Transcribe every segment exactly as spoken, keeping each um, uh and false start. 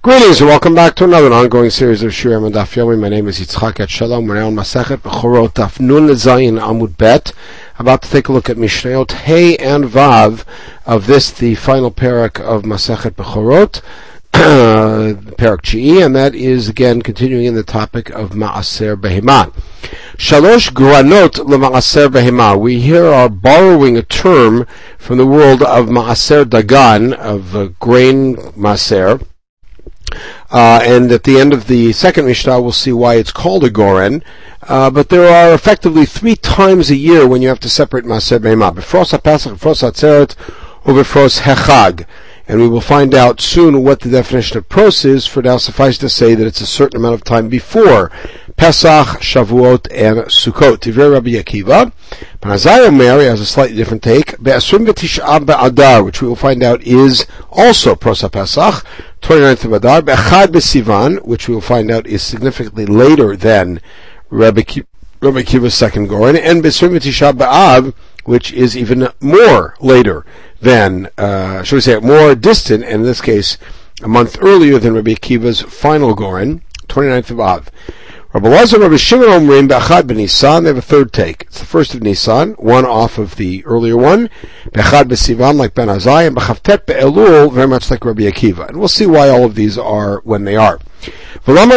Greetings and welcome back to another ongoing series of Shiurim and Daf Yomi. My name is Yitzchak Etshalom. We're now on Masechet Bechorot Daf Nun Zayin Amud Bet. About to take a look at Mishnayot Hey and Vav of this, the final parak of Masechet Bechorot, parak Chi'i, and that is again continuing in the topic of Ma'aser Behemah. Shalosh Granot LeMa'aser Behemah. We here are borrowing a term from the world of Ma'aser Dagan, of uh, grain Ma'aser. Uh, and at the end of the second Mishnah, we'll see why it's called a Goren. Uh, but there are effectively three times a year when you have to separate Maaser Behemah. Befros HaPesach, Befros HaTzeret, or Befros HeChag. And we will find out soon what the definition of pros is. For now, suffice to say that it's a certain amount of time before Pesach, Shavuot, and Sukkot. Tivrei Rabbi Akiva. Panazai Omer has a slightly different take. Be'asrim v'tish'a be'adar, which we will find out is also pros HaPesach, twenty-ninth of Adar. Be'echad be'Sivan, which we will find out is significantly later than Rabbi Akiva's second Goren. And Be'asrim v'tish'a be'av, which is even more later than, uh, shall we say, more distant, and in this case, a month earlier than Rabbi Akiva's final Goren, twenty-ninth of Av. Rabbi Lazar and Rabbi Shimon Omrim Be'achad b'Nisan, they have a third take. It's the first of Nisan, one off of the earlier one. Be'achad b'Sivan, like Ben Azai, and B'chavtet be'Elul, very much like Rabbi Akiva. And we'll see why all of these are when they are. So the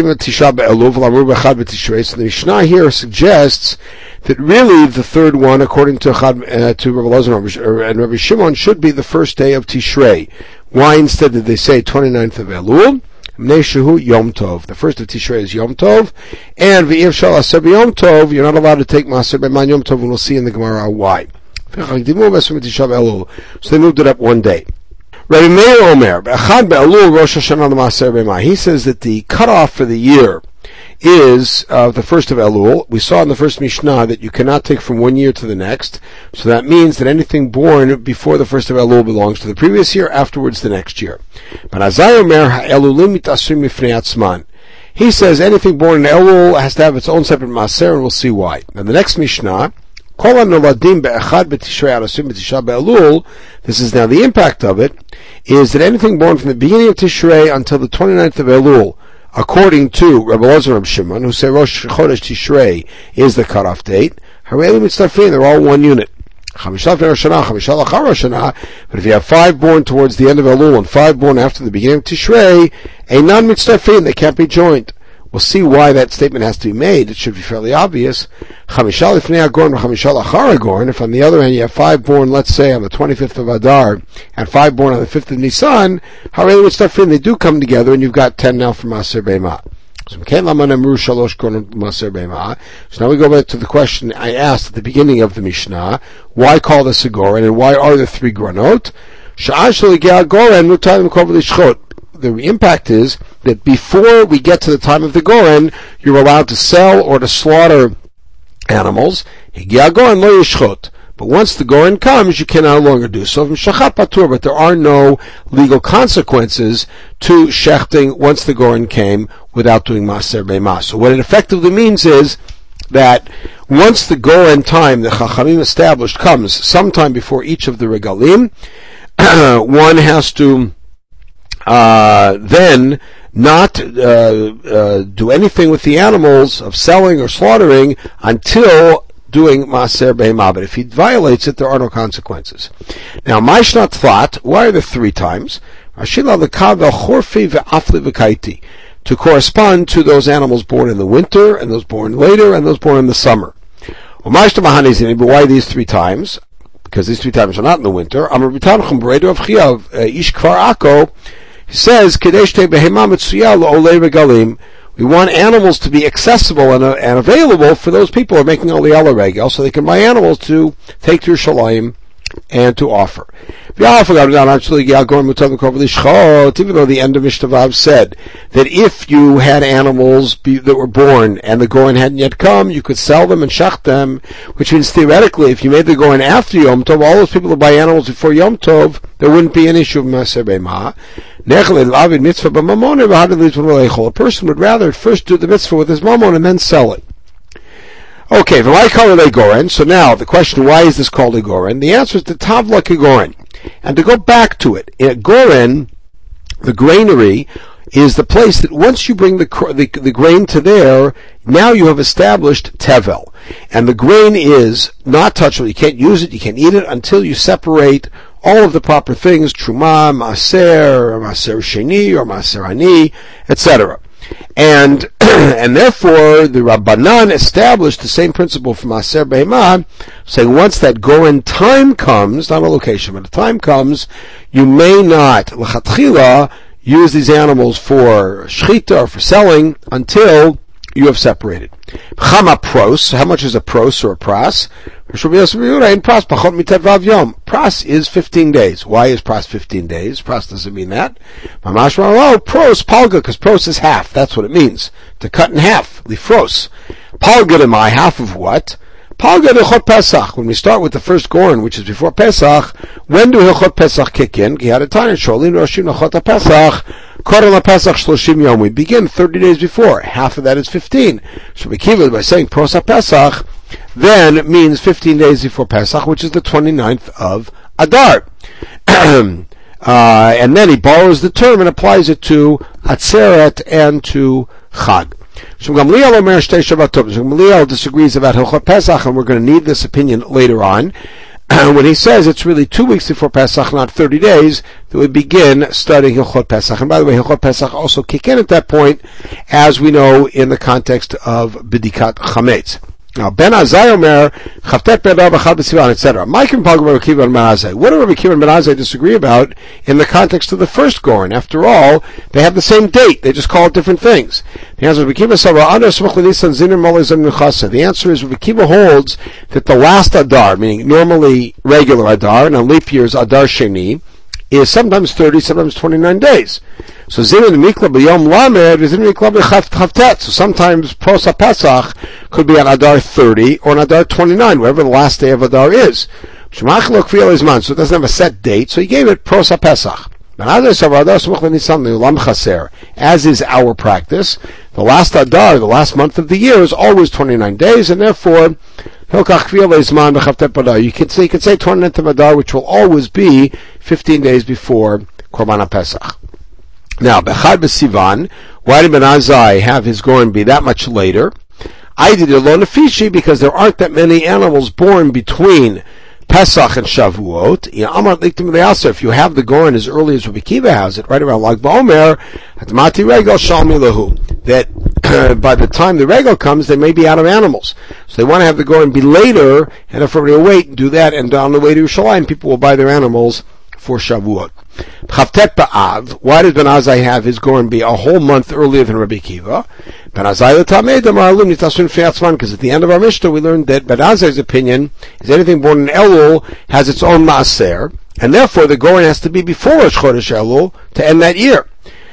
Mishnah here suggests that really the third one, according to uh, to Rabbi Lazar and Rabbi Shimon, should be the first day of Tishrei. Why instead did they say twenty-ninth of Elul? Shehu Yom Tov. The first of Tishrei is Yom Tov, and V'Yev Shal Aser B'Yom Tov. You're not allowed to take Maaser B'man Yom Tov, and we'll see in the Gemara why. So they moved it up one day. Rabbi Meir Omer, B'Echad Be'Elul Rosh Hashanah L'Maaser B'Ma. He says that the cutoff for the year is uh, the first of Elul. We saw in the first Mishnah that you cannot take from one year to the next, so that means that anything born before the first of Elul belongs to the previous year, afterwards the next year. But Azai Omer Ha'elulim Mitasrim Mifnei Atzman. He says anything born in Elul has to have its own separate Maaser, and we'll see why. Now the next Mishnah, Kol HaNoladim Be'echad B'Tishrei Arasrim B'Tisha Be'Elul, this is now the impact of it, is that anything born from the beginning of Tishrei until the twenty-ninth of Elul, according to Rabbi Lazar and Rabbi Shimon, who say Rosh Chodesh Tishrei is the cutoff date, Harei Mitzarfin, they're all one unit. But if you have five born towards the end of Elul and five born after the beginning of Tishrei, Einan Mitzarfin, they can't be joined. We'll see why that statement has to be made. It should be fairly obvious. If on the other hand you have five born, let's say, on the twenty-fifth of Adar, and five born on the fifth of Nisan, they do come together, and you've got ten now for Maaser Behemah. So now we go back to the question I asked at the beginning of the Mishnah. Why call this a Goren, and why are there three Granot? The impact is that before we get to the time of the Goren, you're allowed to sell or to slaughter animals. But once the Goren comes, you can no longer do so. But there are no legal consequences to shechting once the Goren came without doing Maaser Behemah. So what it effectively means is that once the Goren time, the Chachamim established, comes sometime before each of the Regalim, one has to Uh, then not uh, uh, do anything with the animals of selling or slaughtering until doing Maaser Behemah. But if he violates it, there are no consequences. Now, Maishnat Tlat, why are there three times? To correspond to those animals born in the winter, and those born later, and those born in the summer. But why these three times? Because these three times are not in the winter. He says, we want animals to be accessible and, uh, and available for those people who are making Aliyah L'Regel, so they can buy animals to take to Yerushalayim and to offer. Even though the end of Mishnah Vav said that if you had animals be, that were born and the Goren hadn't yet come, you could sell them and shech them, which means theoretically, if you made the Goren after Yom Tov, all those people who buy animals before Yom Tov, there wouldn't be an issue of Maaser Behemah. A person would rather first do the mitzvah with his mammon and then sell it. Okay, why call it a Goren? So now, the question, why is this called a Goren? The answer is the Tavla Kegoren. And to go back to it, in a Goren, the granary is the place that once you bring the, the, the grain to there, now you have established tevel. And the grain is not touchable. You can't use it, you can't eat it until you separate all of the proper things, truma, maaser, maaser sheni, or maaser ani, et cetera. And and therefore the Rabbanan established the same principle for Maaser Behemah, saying once that goren time comes, not a location, but a time comes, you may not, l'chatchila, use these animals for shchita or for selling until you have separated. Chama pros, how much is a pros or a pras? Pras is fifteen days. Why is pras fifteen days? Pras doesn't mean that. Oh, pros, palga, because pros is half. That's what it means. To cut in half. Lifros. Palga to my half of what? Palga de Hilchot Pesach. When we start with the first Goren, which is before Pesach, when do Hilchot Pesach kick in? We begin thirty days before. Half of that is fifteen. So we keep it by saying Pros Pesach, then it means fifteen days before Pesach, which is the twenty-ninth of Adar. uh, and then he borrows the term and applies it to Atzeret and to Chag. So Gamliel Omer Shtei Shabbatot. So Gamliel disagrees about Hilchot Pesach, and we're going to need this opinion later on. When he says it's really two weeks before Pesach, not thirty days, that we begin studying Hilchot Pesach. And by the way, Hilchot Pesach also kick in at that point, as we know in the context of B'dikat Chametz. Now, Ben Azai Omer, Chavtet Ben Rav Achad B'Sivan, et cetera. Mike and Pag Rabbi Akiva and Ben Azai. What do Rabbi Akiva and Ben Azai disagree about in the context of the first Goren? After all, they have the same date. They just call it different things. The answer is Rabbi Akiva The answer is Rabbi Akiva holds that the last Adar, meaning normally regular Adar, and on leap years Adar Sheni, is sometimes thirty, sometimes twenty-nine days. So Zinin Mikla B'Yom Lamed, Zinin Mikla B'Chavtet. So sometimes Pros HaPesach could be on Adar thirty or on Adar twenty-nine, wherever the last day of Adar is. So it doesn't have a set date, so he gave it Pros HaPesach. As is our practice, the last Adar, the last month of the year, is always twenty-nine days, and therefore you can say, you can say twenty-ninth of Adar, which will always be fifteen days before Korban HaPesach. Now, Bechad B'Sivan, why did Ben Azai have his Goren be that much later? I did it alone Nefishi because there aren't that many animals born between Pesach and Shavuot. If you have the Goren as early as Rabbi Akiva has it, right around Lag BaOmer, that by the time the regal comes, they may be out of animals. So they want to have the Goren be later, and if everybody will wait and do that, and on the way to Yerushalayim, people will buy their animals for Shavuot. Chavtet B'Av, why does Ben Azai have his Goren be a whole month earlier than Rabbi Akiva? Ben Azai l'Tamei Damar Alum Nitasun Fiatzman, because at the end of our Mishnah we learned that Ben Azai's opinion is anything born in Elul has its own Maaser, and therefore the Goren has to be before Rosh Chodesh Elul to end that year.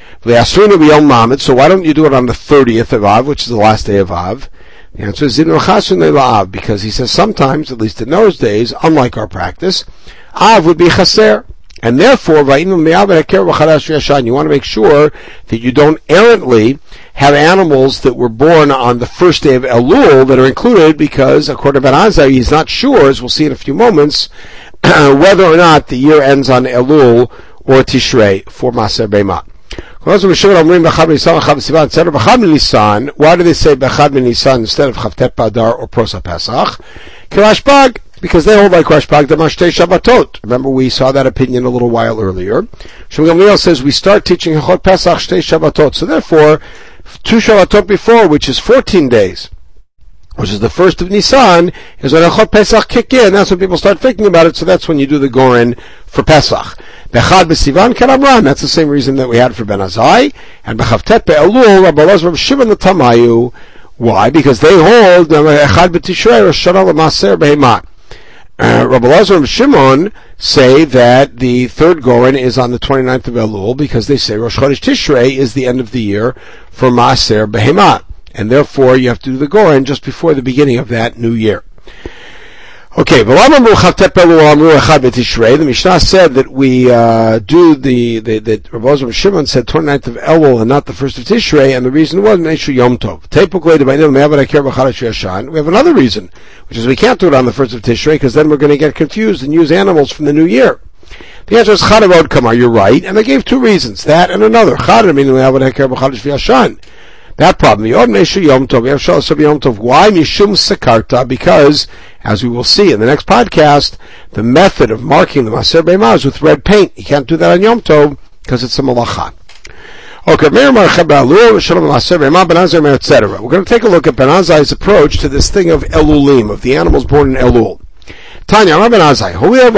So why don't you do it on the thirtieth of Av, which is the last day of Av? The answer is because he says sometimes, at least in those days, unlike our practice, Av would be Chaser. And therefore, you want to make sure that you don't errantly have animals that were born on the first day of Elul that are included, because according to Ben Azai, he's not sure, as we'll see in a few moments, whether or not the year ends on Elul or Tishrei for Maaser Behemah. Why do they say Bechad Nisan instead of Chavtet B'Adar or Pros HaPesach? Kirashbag, because they hold like Rashbag the Mashtei Shabbatot. Remember, we saw that opinion a little while earlier. Shmuel Gamliel says we start teaching Hilchot Pesach Shtei Shabbatot. So therefore, two Shabbatot before, which is fourteen days, which is the first of Nisan, is when Hilchot Pesach kick in. That's when people start thinking about it. So that's when you do the Goren for Pesach. Bechad B'Sivan Karabran. That's the same reason that we had for Ben Azai. And B'Chavtet Be'elul, Rabbi Elazar Rav Shimon the Tamayu. Why? Because they hold Echad B'Tishrei Rosh Hashanah Maaser Behemah. Uh, Rabbi Elazar and Shimon say that the third Goren is on the twenty-ninth of Elul because they say Rosh Chodesh Tishrei is the end of the year for Maaser Behemah, and therefore you have to do the Goren just before the beginning of that new year. Okay, the Mishnah said that we uh, do the, the that Rabbi Elazar and Shimon said twenty-ninth of Elul and not the first of Tishrei, and the reason was Meishu Yom Tov. We have another reason, which is we can't do it on the first of Tishrei because then we're going to get confused and use animals from the new year. The answer is Chadav Kamar, you're right, and they gave two reasons, that and another. Chadav meaning that problem. Why? Mishum Sekarta, because, as we will see in the next podcast, the method of marking the Maser Beimah is with red paint. You can't do that on Yom Tov, because it's a malacha. Okay, we're going to take a look at Ben Azai's approach to this thing of Elulim, of the animals born in Elul. Tanya, Rabbi Ben Azai,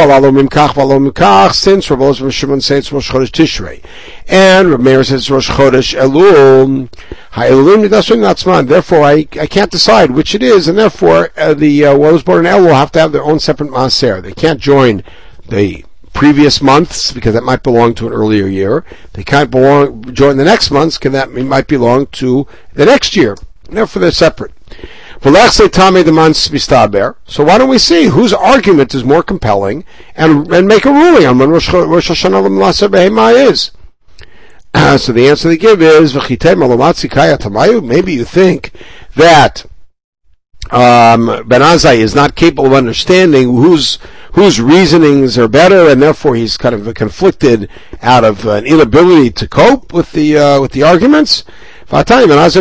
since Rabbi Elazar Shimon says it's Rosh Chodesh Tishrei, and Rabbi Meir says it's Rosh Chodesh Elul, therefore I, I can't decide which it is, and therefore uh, the uh, those born in Elul have to have their own separate Maaser. They can't join the previous months, because that might belong to an earlier year. They can't belong, join the next months, because that might belong to the next year. Therefore, they're separate. So why don't we see whose argument is more compelling, and, and make a ruling on when Rosh Hashanah L'Maser Behemah is. Uh, so the answer they give is, maybe you think that um, Ben Azai is not capable of understanding whose whose reasonings are better, and therefore he's kind of conflicted out of an inability to cope with the uh, with the arguments. He said all of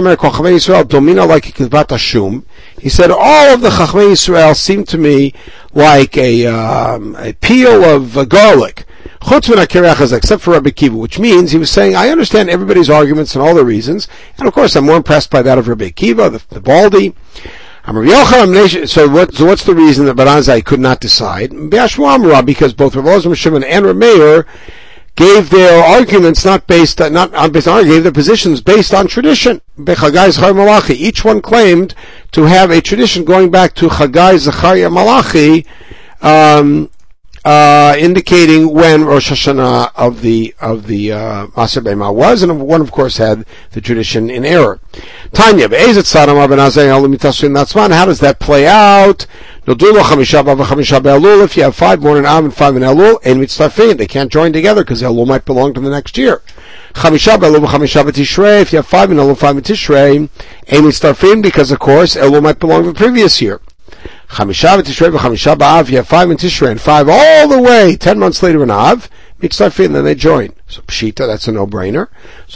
the Chachmei Yisrael seem to me like a, um, a peel of uh, garlic, except for Rabbi Akiva, which means he was saying, I understand everybody's arguments and all the reasons, and of course I'm more impressed by that of Rabbi Akiva, the, the Baldi. So, what, so what's the reason that Ben Azai could not decide? Because both Rabbi Elazar Shimon and Rabbi Meir gave their arguments not based on, not on based on, gave their positions based on tradition. Each one claimed to have a tradition going back to Chagai Zechariah Malachi, um, uh, indicating when Rosh Hashanah of the of the uh, Maser Beimah was, and one of course had the tradition in error. Tanya, how does that play out? If you have five born in Av and five in Elul, ein mitztarfin, they can't join together because Elul might belong to the next year. If you have five in Elul, five in Tishrei, ein mitztarfin, because of course Elul might belong to the previous year. If you have five in Tishrei and five all the way ten months later in Av, mitztarfin, then they join. So Pshita, that's a no-brainer. So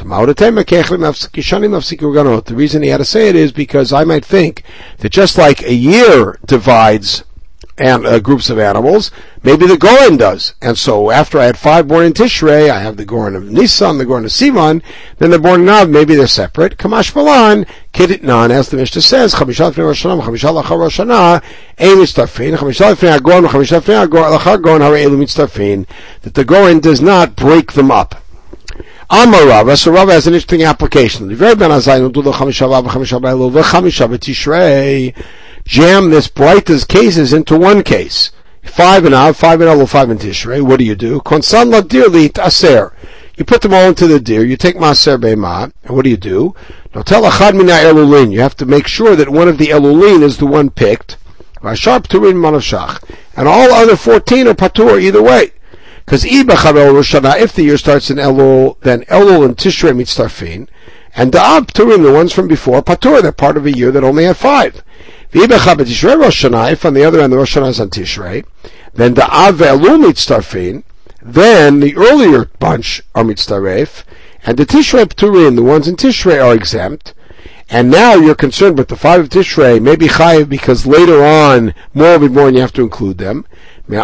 the reason he had to say it is because I might think that just like a year divides and uh, groups of animals, maybe the Goren does. And so after I had five born in Tishrei, I have the Goren of Nisan, the Goren of Sivan, then the born in Av, maybe they're separate. Kamash Balan, Kiditnan, as the Mishnah says, Chamisha Lefnei Rosh Hashanah, Chamisha Lachar Rosh Hashanah, Ein Mitztarfin, Chamisha Lefnei HaGoren, Chamisha Lefnei Lachar Goren, Hare Elu Mitztarfin, that the Goren does not break them up. Amar Rava, so Rava has an interesting application. The very Ben Azai, do the Chamisha B'Av, Chamisha B'Elul, Chamisha B'Tishrei, jam this Breita's cases into one case. Five in Av, five in Elul, five in Tishrei. What do you do? Konsan ladir lit aser. You put them all into the deer. You take Maser Beimah, and what do you do? Notel achad mina elulin. You have to make sure that one of the elulin is the one picked. Vashar pturin manavshach, and all other fourteen are patur either way. Because if the year starts in Elul, then Elul and Tishrei mitztarfin, and the Av pturim, the ones from before, patur, they're part of a year that only had five. If on the other end the Rosh Hashanah is on Tishrei, then the Av ve'Elul mitztarfin, then the earlier bunch are mitztaref, and the Tishrei pturim, the ones in Tishrei, are exempt. And now you're concerned with the five of Tishrei, maybe chayiv because later on more will be born, you have to include them. The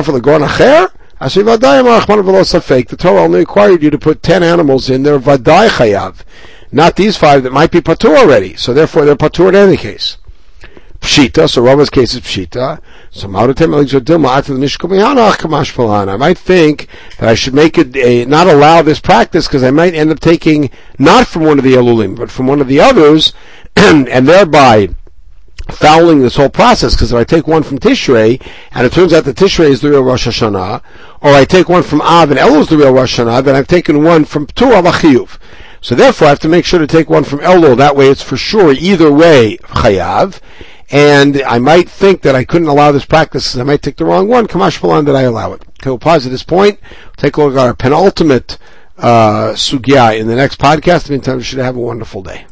Torah only required you to put ten animals in there, vadai chayav, not these five that might be patur already. So therefore they're patur in any case. Pshita, so Rava's case is Pshita. So I might think that I should make it a, not allow this practice because I might end up taking not from one of the Elulim, but from one of the others, and, and thereby fouling this whole process, because if I take one from Tishrei, and it turns out that Tishrei is the real Rosh Hashanah, or I take one from Av and Elul is the real Rosh Hashanah, then I've taken one from Ptur al-Achiyuv. So therefore I have to make sure to take one from Elul, that way it's for sure either way Chayav. And I might think that I couldn't allow this practice because I might take the wrong one. Kamash Balan, that I allow it. Okay, we'll pause at this point. We'll take a look at our penultimate uh, sugya in the next podcast. In the meantime, we should have a wonderful day.